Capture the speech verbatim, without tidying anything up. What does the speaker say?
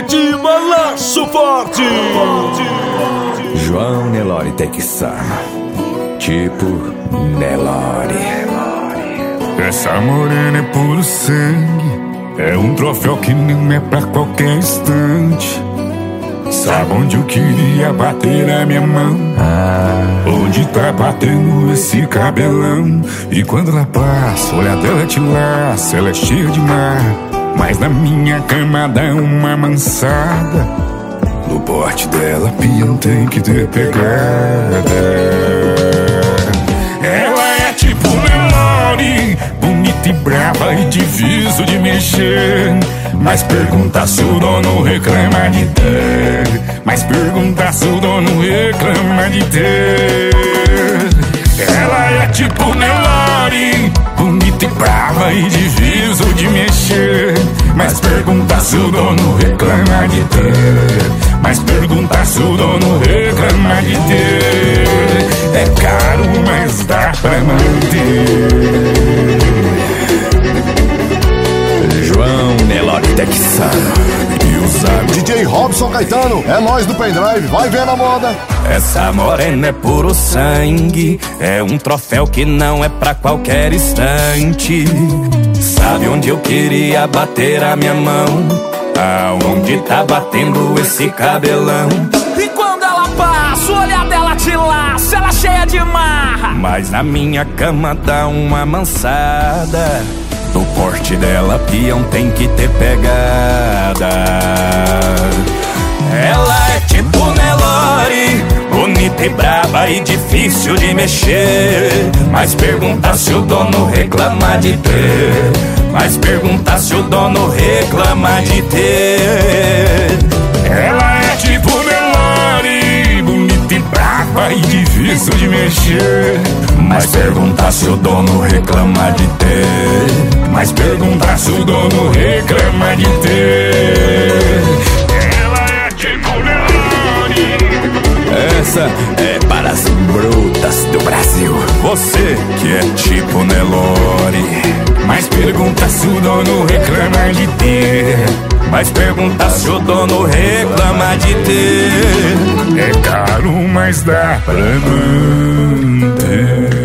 de malaço forte. João Nelore Texano, tipo Nelore. Essa morena é puro sangue, é um troféu que não é pra qualquer instante. Sabe onde eu queria bater a minha mão? Ah. Onde tá batendo esse cabelão? E quando ela passa, o olhar dela te laça. Ela é cheia de mar, mas na minha cama dá uma mansada. No porte dela, peão tem que ter pegada. Ela é tipo Nelore, bonita e brava e difícil de mexer. Mas pergunta se o dono reclama de ter. Mas pergunta se o dono reclama de ter. Ela é tipo Nelore, bonita e brava e difícil de mexer. Mas pergunta se o dono reclama de ter. Mas pergunta se o dono reclama de ter. É caro, mas dá pra manter. João Nelore Texano e usado. D J Robson Caetano, é nós do pendrive, vai ver na moda. Essa morena é puro sangue, é um troféu que não é pra qualquer instante. Sabe onde eu queria bater a minha mão? Aonde tá batendo esse cabelão? E quando ela passa, o olhar dela te laça, ela cheia de marra. Mas na minha cama dá uma mansada. No porte dela, peão tem que ter pegada. Ela é tipo Nelore, bonita e braba e difícil de mexer. Mas pergunta se o dono reclama de ter. Mas pergunta se o dono reclama de ter. Ela é tipo Nelore, bonita e brava e difícil de mexer. Mas pergunta se o dono reclama de ter. Mas pergunta se o dono reclama de ter. Ela é tipo Nelore. Essa é para as brutas do Brasil. Você que é tipo Nelore. Mas pergunta se o dono reclama de ter. Mas pergunta se o dono reclama de ter. É caro, mas dá pra manter.